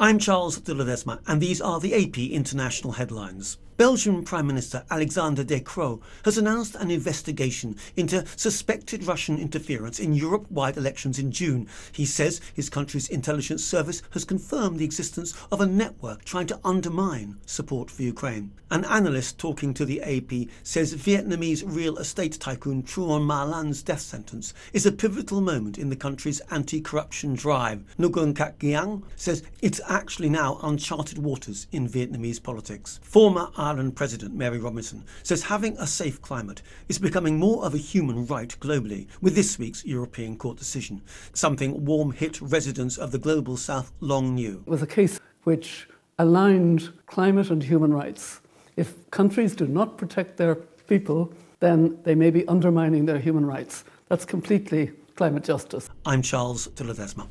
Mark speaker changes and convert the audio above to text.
Speaker 1: I'm Charles de Ledesma, and these are the AP International headlines. Belgian Prime Minister Alexander De Croo has announced an investigation into suspected Russian interference in Europe-wide elections in June. He says his country's intelligence service has confirmed the existence of a network trying to undermine support for Ukraine. An analyst talking to the AP says Vietnamese real estate tycoon Truong Ma Lan's death sentence is a pivotal moment in the country's anti-corruption drive. Nguyen Cat Giang says it's actually now uncharted waters in Vietnamese politics. Former Ireland President Mary Robinson says having a safe climate is becoming more of a human right globally with this week's European Court decision, something warm-hit residents of the global south long knew.
Speaker 2: It was a case which aligned climate and human rights. If countries do not protect their people, then they may be undermining their human rights. That's completely climate justice.
Speaker 1: I'm Charles de Ledesma.